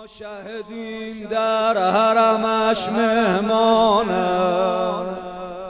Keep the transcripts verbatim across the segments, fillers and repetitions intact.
شهدیم در حرمش مهمانه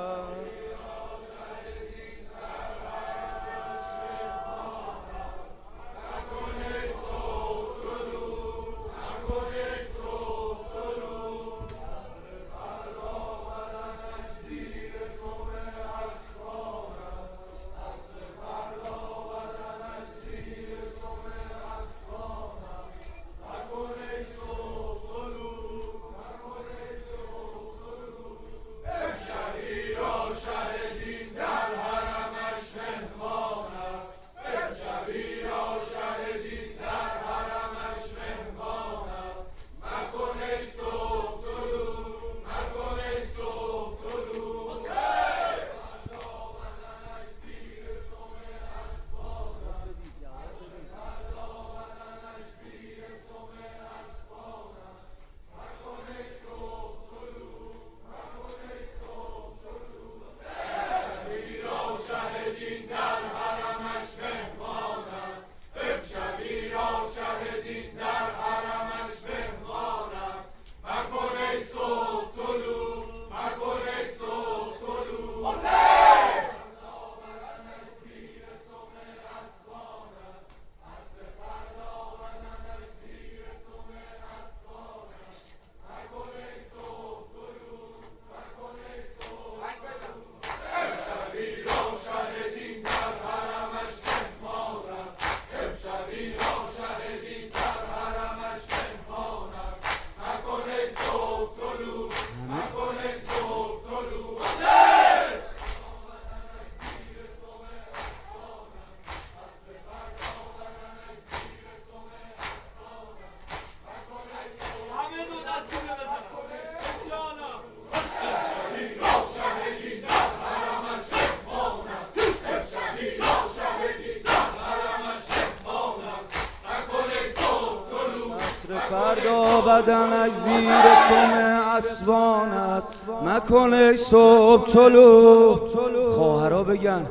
فردا بدنش زیر سم اسوان است مکن ای صبح طلوع. خواهرا بگن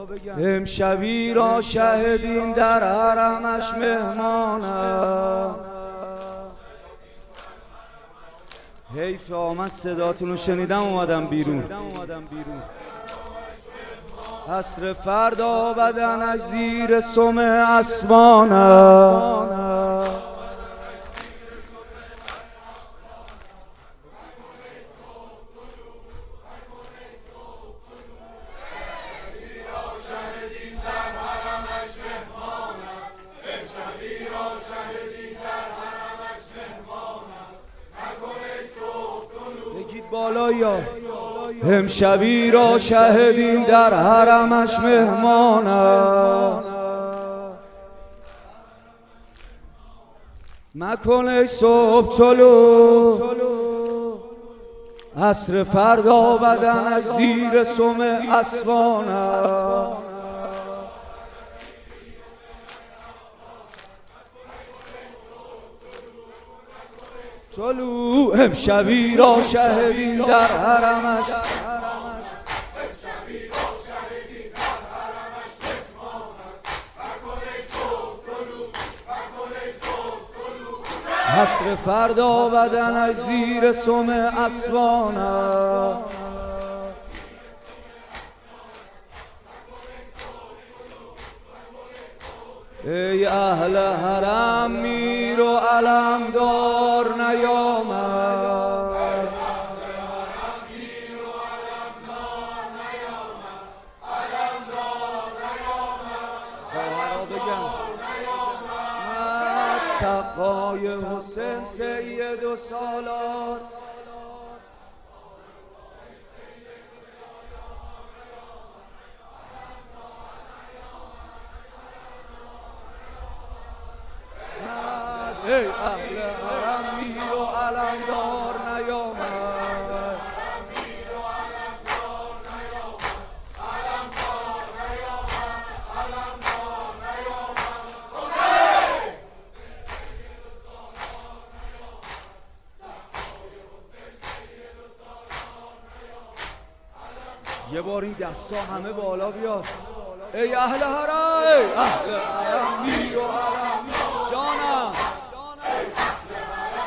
امشبی را شهدین در حرمش مهمان است. حیف من صداتون رو شنیدم اومدم بیرون. عصر فردا بدنش زیر سم اسوان است بالایا امشبی را شهدیم در حرمش مهمان است. مکن ای صبح طلوع عصر فردا بدنش زیر سم اسوان است. طلوع امشبی را شهدیم در حرمش عصر فردا بدنش زیر سم اسوان است. ای اهل حرم میر و علمدار نیامد. خواهرا بگن سقای حسین سید و سالار ای اهل حرم میر و علمدار نیامد. یه بار این دستا همه بالا بیاد. ای اهل حرم، ای اهل حرم میر و علم جانم.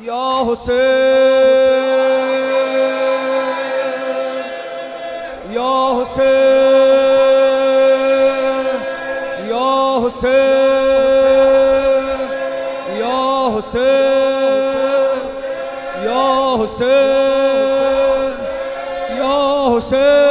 یا حسین یا حسین یا حسین یا حسین یا حسین یا حسین